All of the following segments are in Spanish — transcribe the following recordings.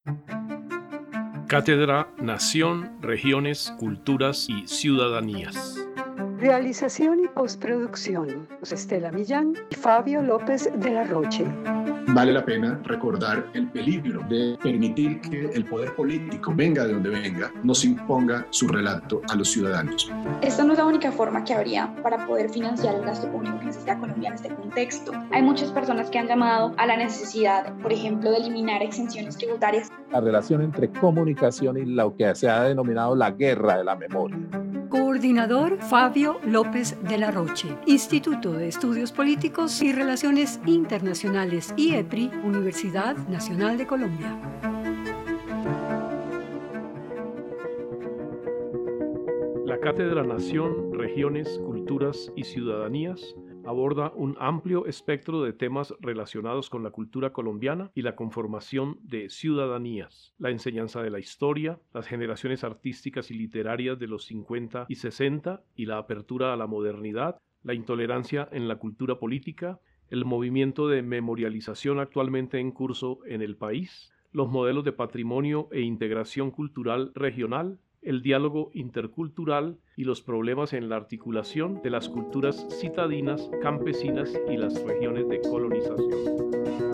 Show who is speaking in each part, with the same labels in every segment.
Speaker 1: Cátedra Nación, Regiones, Culturas y Ciudadanías.
Speaker 2: Realización y postproducción, Estela Millán y Fabio López de la Roche.
Speaker 3: Vale la pena recordar el peligro de permitir que el poder político, venga de donde venga, nos imponga su relato a los ciudadanos.
Speaker 4: Esta no es la única forma que habría para poder financiar el gasto público que necesita Colombia en este contexto. Hay muchas personas que han llamado a la necesidad, por ejemplo, de eliminar exenciones tributarias.
Speaker 5: La relación entre comunicación y lo que se ha denominado la guerra de la memoria.
Speaker 2: Coordinador Fabio López de la Roche, Instituto de Estudios Políticos y Relaciones Internacionales, IEPRI, Universidad Nacional de Colombia.
Speaker 1: La Cátedra Nación, Regiones, Culturas y Ciudadanías aborda un amplio espectro de temas relacionados con la cultura colombiana y la conformación de ciudadanías, la enseñanza de la historia, las generaciones artísticas y literarias de los 50 y 60 y la apertura a la modernidad, la intolerancia en la cultura política, el movimiento de memorialización actualmente en curso en el país, los modelos de patrimonio e integración cultural regional, el diálogo intercultural y los problemas en la articulación de las culturas citadinas, campesinas y las regiones de colonización.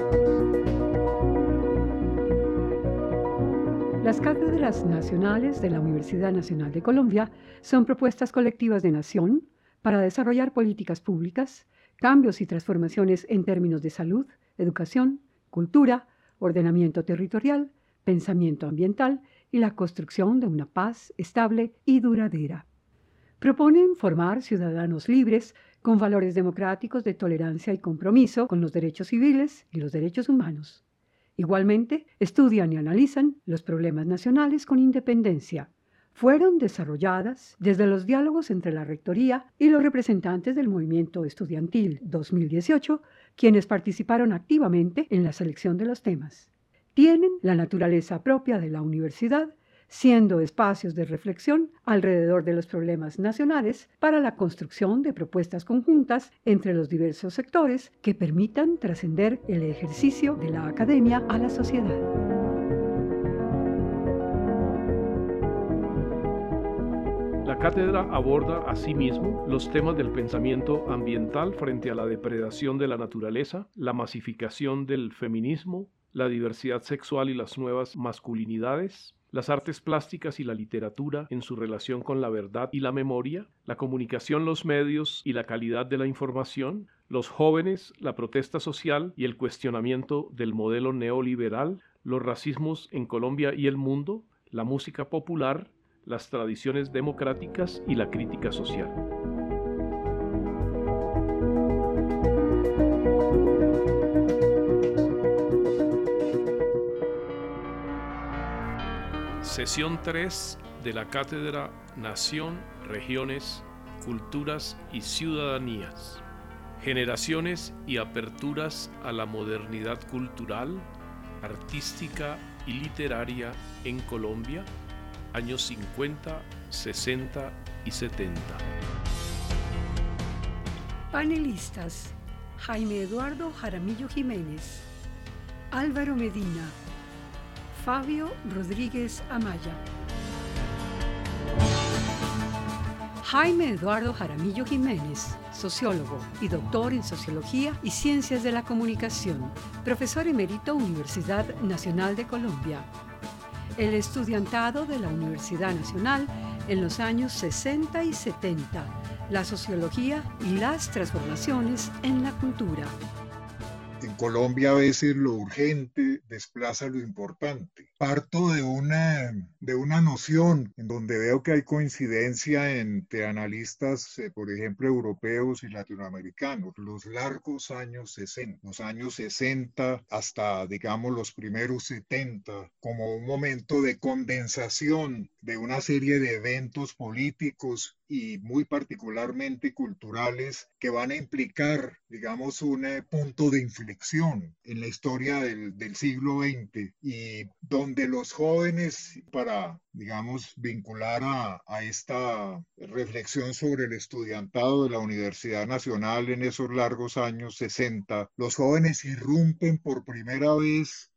Speaker 2: Las cátedras nacionales de la Universidad Nacional de Colombia son propuestas colectivas de nación para desarrollar políticas públicas, cambios y transformaciones en términos de salud, educación, cultura, ordenamiento territorial, pensamiento ambiental y la construcción de una paz estable y duradera. Proponen formar ciudadanos libres con valores democráticos de tolerancia y compromiso con los derechos civiles y los derechos humanos. Igualmente, estudian y analizan los problemas nacionales con independencia. Fueron desarrolladas desde los diálogos entre la Rectoría y los representantes del Movimiento Estudiantil 2018, quienes participaron activamente en la selección de los temas. Tienen la naturaleza propia de la universidad, siendo espacios de reflexión alrededor de los problemas nacionales para la construcción de propuestas conjuntas entre los diversos sectores que permitan trascender el ejercicio de la academia a la sociedad.
Speaker 1: La cátedra aborda asimismo los temas del pensamiento ambiental frente a la depredación de la naturaleza, la masificación del feminismo, la diversidad sexual y las nuevas masculinidades, las artes plásticas y la literatura en su relación con la verdad y la memoria, la comunicación, los medios y la calidad de la información, los jóvenes, la protesta social y el cuestionamiento del modelo neoliberal, los racismos en Colombia y el mundo, la música popular, las tradiciones democráticas y la crítica social. Sesión 3 de la Cátedra Nación, Regiones, Culturas y Ciudadanías. Generaciones y aperturas a la modernidad cultural, artística y literaria en Colombia, años 50, 60 y 70.
Speaker 2: Panelistas: Jaime Eduardo Jaramillo Jiménez, Álvaro Medina, Fabio Rodríguez Amaya. Jaime Eduardo Jaramillo Jiménez, sociólogo y doctor en Sociología y Ciencias de la Comunicación, profesor emérito Universidad Nacional de Colombia. El estudiantado de la Universidad Nacional en los años 60 y 70, la sociología y las transformaciones en la cultura.
Speaker 6: En Colombia a veces lo urgente desplaza lo importante. Parto de una noción en donde veo que hay coincidencia entre analistas, por ejemplo, europeos y latinoamericanos. Los largos años 60, los años 60 hasta, digamos, los primeros 70, como un momento de condensación de una serie de eventos políticos y muy particularmente culturales que van a implicar, digamos, un punto de inflexión en la historia del siglo XX y donde los jóvenes, para, digamos, vincular a esta reflexión sobre el estudiantado de la Universidad Nacional en esos largos años 60, los jóvenes irrumpen por primera vez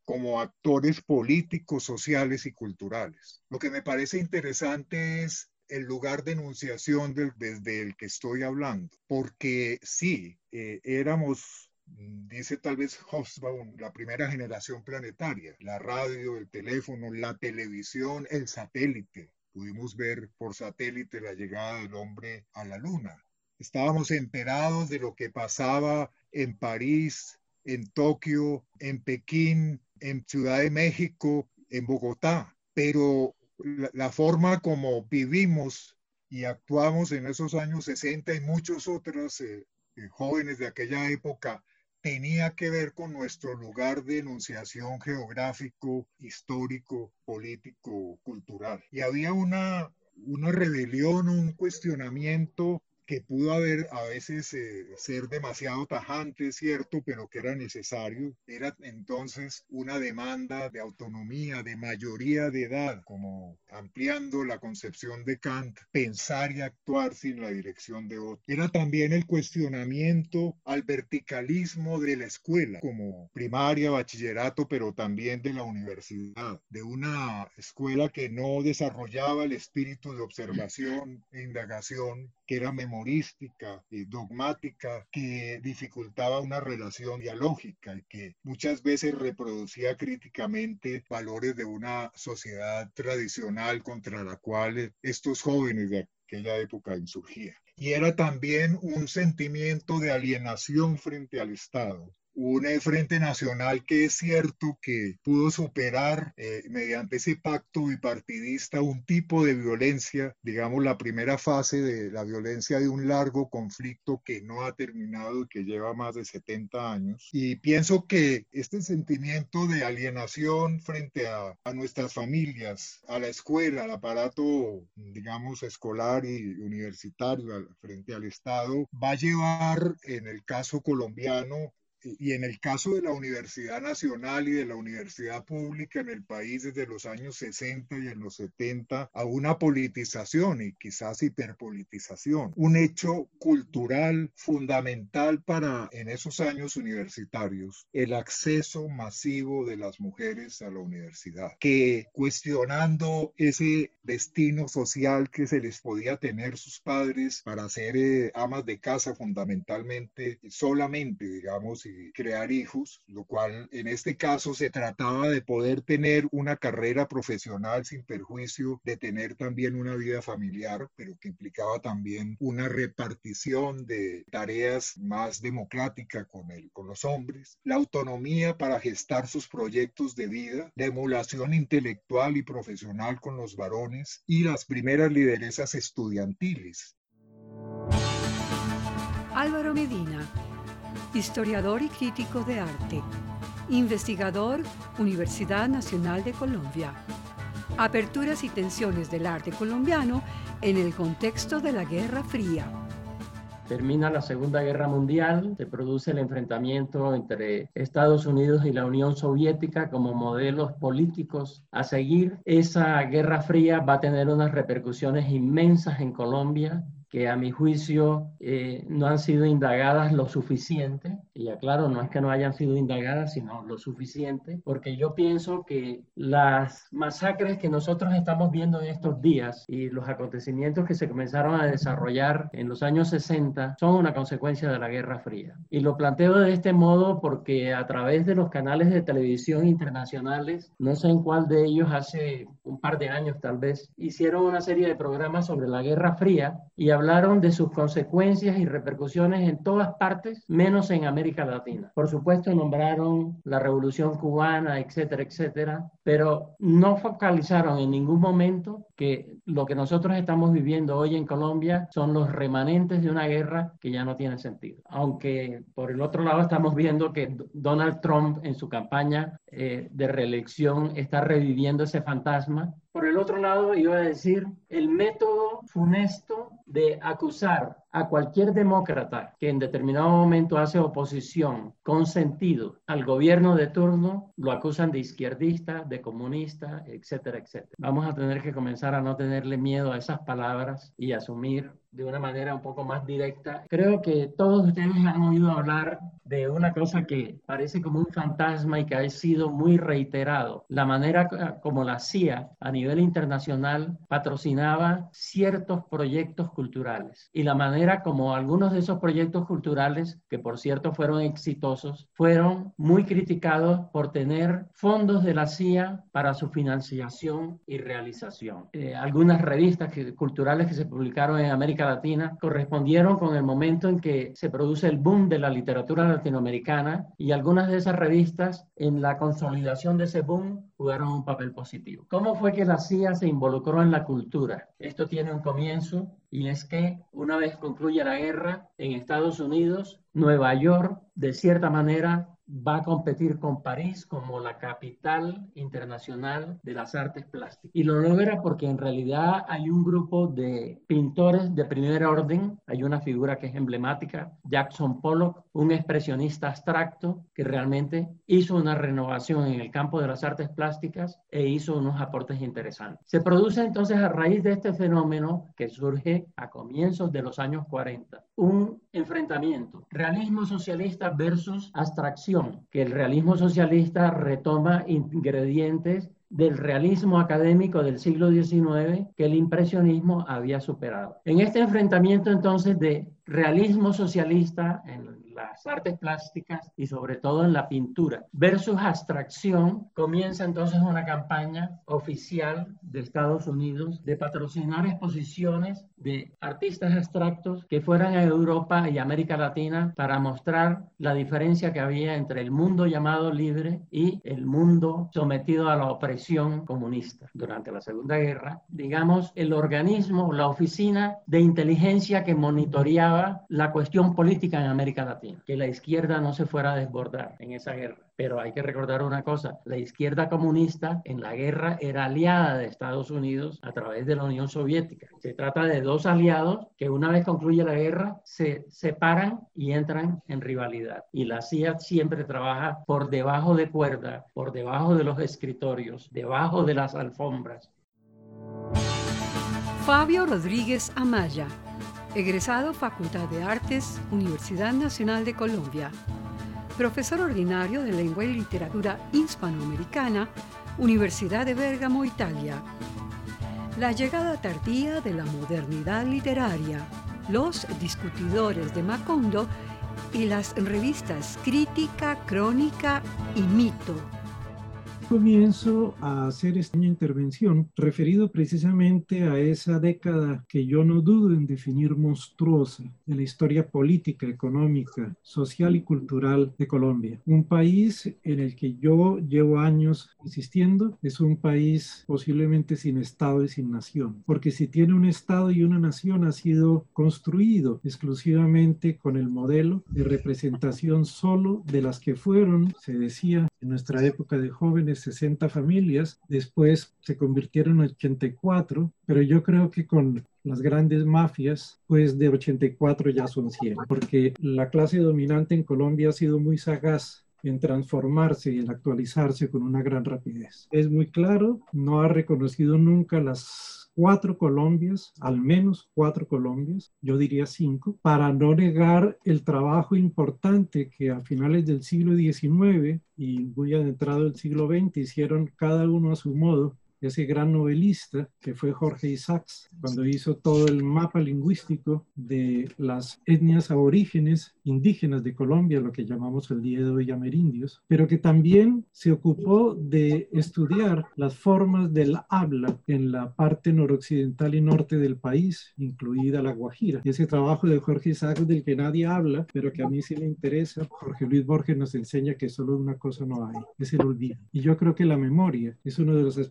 Speaker 6: como actores políticos, sociales y culturales. Lo que me parece interesante es el lugar de enunciación desde el que estoy hablando, porque sí, éramos, dice tal vez Hobsbawm, la primera generación planetaria, la radio, el teléfono, la televisión, el satélite. Pudimos ver por satélite la llegada del hombre a la luna. Estábamos enterados de lo que pasaba en París, en Tokio, en Pekín, en Ciudad de México, en Bogotá, pero la forma como vivimos y actuamos en esos años 60 y muchos otros jóvenes de aquella época tenía que ver con nuestro lugar de enunciación geográfico, histórico, político, cultural. Y había una rebelión, un cuestionamiento que pudo haber a veces ser demasiado tajante, cierto, pero que era necesario. Era entonces una demanda de autonomía, de mayoría de edad, como ampliando la concepción de Kant, pensar y actuar sin la dirección de otro. Era también el cuestionamiento al verticalismo de la escuela, como primaria, bachillerato, pero también de la universidad, de una escuela que no desarrollaba el espíritu de observación e indagación, que era memorística y dogmática, que dificultaba una relación dialógica y que muchas veces reproducía críticamente valores de una sociedad tradicional contra la cual estos jóvenes de aquella época insurgían. Y era también un sentimiento de alienación frente al Estado. Un Frente Nacional que es cierto que pudo superar mediante ese pacto bipartidista un tipo de violencia, digamos la primera fase de la violencia de un largo conflicto que no ha terminado y que lleva más de 70 años. Y pienso que este sentimiento de alienación frente a nuestras familias, a la escuela, al aparato, digamos, escolar y universitario, frente al Estado, va a llevar, en el caso colombiano, y en el caso de la Universidad Nacional y de la Universidad Pública en el país desde los años 60 y en los 70, a una politización y quizás hiperpolitización. Un hecho cultural fundamental para, en esos años universitarios, el acceso masivo de las mujeres a la universidad, que cuestionando ese destino social que se les podía tener sus padres para ser amas de casa fundamentalmente, solamente, digamos, y crear hijos, lo cual en este caso se trataba de poder tener una carrera profesional sin perjuicio de tener también una vida familiar, pero que implicaba también una repartición de tareas más democrática con los hombres, la autonomía para gestar sus proyectos de vida, la emulación intelectual y profesional con los varones y las primeras lideresas estudiantiles.
Speaker 2: Álvaro Medina, historiador y crítico de arte, investigador, Universidad Nacional de Colombia. Aperturas y tensiones del arte colombiano en el contexto de la Guerra Fría.
Speaker 7: Termina la Segunda Guerra Mundial, se produce el enfrentamiento entre Estados Unidos y la Unión Soviética como modelos políticos a seguir. Esa Guerra Fría va a tener unas repercusiones inmensas en Colombia, que a mi juicio no han sido indagadas lo suficiente, y aclaro, no es que no hayan sido indagadas, sino lo suficiente, porque yo pienso que las masacres que nosotros estamos viendo en estos días y los acontecimientos que se comenzaron a desarrollar en los años 60 son una consecuencia de la Guerra Fría. Y lo planteo de este modo porque a través de los canales de televisión internacionales, no sé en cuál de ellos hace un par de años tal vez, hicieron una serie de programas sobre la Guerra Fría y hablaron de sus consecuencias y repercusiones en todas partes, menos en América Latina. Por supuesto, nombraron la Revolución Cubana, etcétera, etcétera, pero no focalizaron en ningún momento que lo que nosotros estamos viviendo hoy en Colombia son los remanentes de una guerra que ya no tiene sentido. Aunque, por el otro lado, estamos viendo que Donald Trump en su campaña de reelección está reviviendo ese fantasma. Por el otro lado, iba a decir, el método funesto de acusar a cualquier demócrata que en determinado momento hace oposición con sentido al gobierno de turno, lo acusan de izquierdista, de comunista, etcétera, etcétera. Vamos a tener que comenzar a no tenerle miedo a esas palabras y asumir de una manera un poco más directa. Creo que todos ustedes han oído hablar de una cosa que parece como un fantasma y que ha sido muy reiterado. La manera como la CIA a nivel internacional patrocinaba ciertos proyectos culturales y la manera como algunos de esos proyectos culturales, que por cierto fueron exitosos, fueron muy criticados por tener fondos de la CIA para su financiación y realización. Algunas revistas culturales que se publicaron en América Latina correspondieron con el momento en que se produce el boom de la literatura latinoamericana y algunas de esas revistas en la consolidación de ese boom jugaron un papel positivo. ¿Cómo fue que la CIA se involucró en la cultura? Esto tiene un comienzo y es que una vez concluye la guerra en Estados Unidos, Nueva York de cierta manera va a competir con París como la capital internacional de las artes plásticas. Y lo logra porque en realidad hay un grupo de pintores de primer orden, hay una figura que es emblemática, Jackson Pollock, un expresionista abstracto que realmente hizo una renovación en el campo de las artes plásticas e hizo unos aportes interesantes. Se produce entonces a raíz de este fenómeno que surge a comienzos de los años 40, un enfrentamiento, realismo socialista versus abstracción, que el realismo socialista retoma ingredientes del realismo académico del siglo XIX que el impresionismo había superado. En este enfrentamiento entonces de realismo socialista en las artes plásticas y sobre todo en la pintura versus abstracción, comienza entonces una campaña oficial de Estados Unidos de patrocinar exposiciones de artistas abstractos que fueran a Europa y América Latina para mostrar la diferencia que había entre el mundo llamado libre y el mundo sometido a la opresión comunista. Durante la Segunda Guerra, digamos, el organismo, la oficina de inteligencia que monitoreaba la cuestión política en América Latina, que la izquierda no se fuera a desbordar en esa guerra. Pero hay que recordar una cosa, la izquierda comunista en la guerra era aliada de Estados Unidos a través de la Unión Soviética. Se trata de dos aliados que una vez concluye la guerra se separan y entran en rivalidad. Y la CIA siempre trabaja por debajo de cuerda, por debajo de los escritorios, debajo de las alfombras.
Speaker 2: Fabio Rodríguez Amaya, egresado Facultad de Artes, Universidad Nacional de Colombia. Profesor ordinario de Lengua y Literatura Hispanoamericana, Universidad de Bérgamo, Italia. La llegada tardía de la modernidad literaria, los discutidores de Macondo y las revistas Crítica, Crónica y Mito.
Speaker 8: Comienzo a hacer esta intervención referido precisamente a esa década que yo no dudo en definir monstruosa de la historia política, económica, social y cultural de Colombia. Un país en el que yo llevo años insistiendo, es un país posiblemente sin Estado y sin nación, porque si tiene un Estado y una nación ha sido construido exclusivamente con el modelo de representación solo de las que fueron, se decía en nuestra época de jóvenes, 60 familias, después se convirtieron en 84, pero yo creo que con las grandes mafias, pues de 84 ya son 100, porque la clase dominante en Colombia ha sido muy sagaz en transformarse y en actualizarse con una gran rapidez. Es muy claro, no ha reconocido nunca las 4 Colombias, al menos 4 Colombias, yo diría 5, para no negar el trabajo importante que a finales del siglo XIX y muy adentrado del siglo XX hicieron cada uno a su modo ese gran novelista que fue Jorge Isaacs, cuando hizo todo el mapa lingüístico de las etnias aborígenes indígenas de Colombia, lo que llamamos el día de hoy amerindios, pero que también se ocupó de estudiar las formas del habla en la parte noroccidental y norte del país, incluida la Guajira. Y ese trabajo de Jorge Isaacs del que nadie habla, pero que a mí sí me interesa, Jorge Luis Borges nos enseña que solo una cosa no hay, es el olvido. Y yo creo que la memoria es uno de los aspectos fundamentales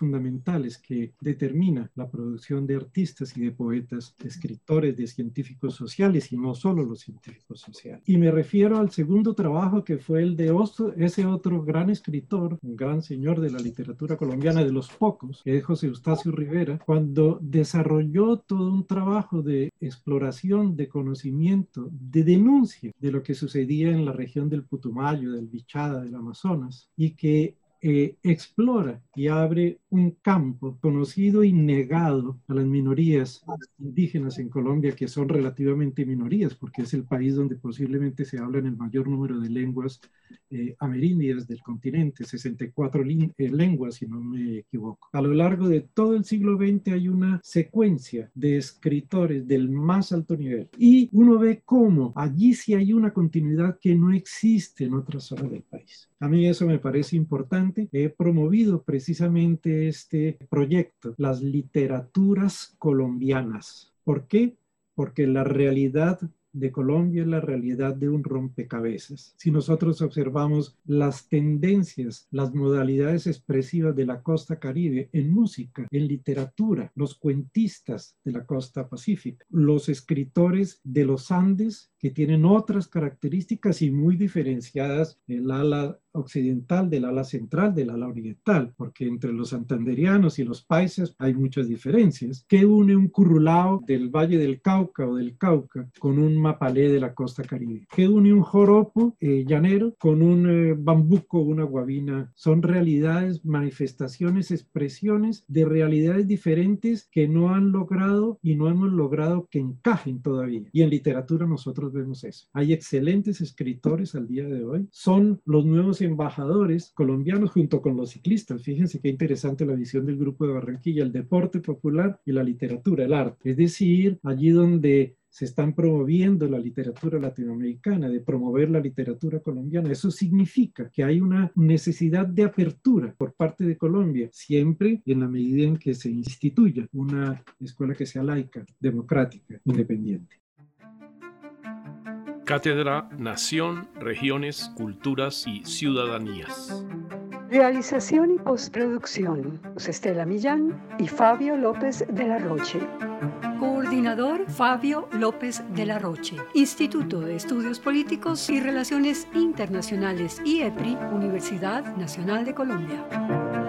Speaker 8: fundamentales que determina la producción de artistas y de poetas, de escritores, de científicos sociales, y no solo los científicos sociales. Y me refiero al segundo trabajo, que fue el de ese otro gran escritor, un gran señor de la literatura colombiana, de los pocos, que es José Eustacio Rivera, cuando desarrolló todo un trabajo de exploración, de conocimiento, de denuncia de lo que sucedía en la región del Putumayo, del Bichada, del Amazonas, y que explora y abre un campo conocido y negado a las minorías indígenas en Colombia, que son relativamente minorías, porque es el país donde posiblemente se hablan el mayor número de lenguas amerindias del continente, 64 lenguas, si no me equivoco. A lo largo de todo el siglo XX hay una secuencia de escritores del más alto nivel, y uno ve cómo allí sí hay una continuidad que no existe en otras zonas del país. A mí eso me parece importante. He promovido precisamente este proyecto, las literaturas colombianas. ¿Por qué? Porque la realidad de Colombia es la realidad de un rompecabezas. Si nosotros observamos las tendencias, las modalidades expresivas de la costa caribe en música, en literatura, los cuentistas de la costa pacífica, los escritores de los Andes, que tienen otras características y muy diferenciadas, el ala occidental del ala central, del ala oriental, porque entre los santanderianos y los paisas hay muchas diferencias. ¿Qué une un currulao del Valle del Cauca o del Cauca con un mapalé de la costa caribe? ¿Qué une un joropo llanero con un bambuco o una guabina? Son realidades, manifestaciones, expresiones de realidades diferentes que no han logrado y no hemos logrado que encajen todavía. Y en literatura nosotros vemos eso. Hay excelentes escritores al día de hoy. Son los nuevos embajadores colombianos junto con los ciclistas. Fíjense qué interesante la visión del Grupo de Barranquilla, el deporte popular y la literatura, el arte. Es decir, allí donde se están promoviendo la literatura latinoamericana, de promover la literatura colombiana. Eso significa que hay una necesidad de apertura por parte de Colombia, siempre en la medida en que se instituya una escuela que sea laica, democrática, independiente.
Speaker 1: Cátedra Nación, Regiones, Culturas y Ciudadanías.
Speaker 2: Realización y postproducción, Estela Millán y Fabio López de la Roche. Coordinador, Fabio López de la Roche. Instituto de Estudios Políticos y Relaciones Internacionales, IEPRI, Universidad Nacional de Colombia.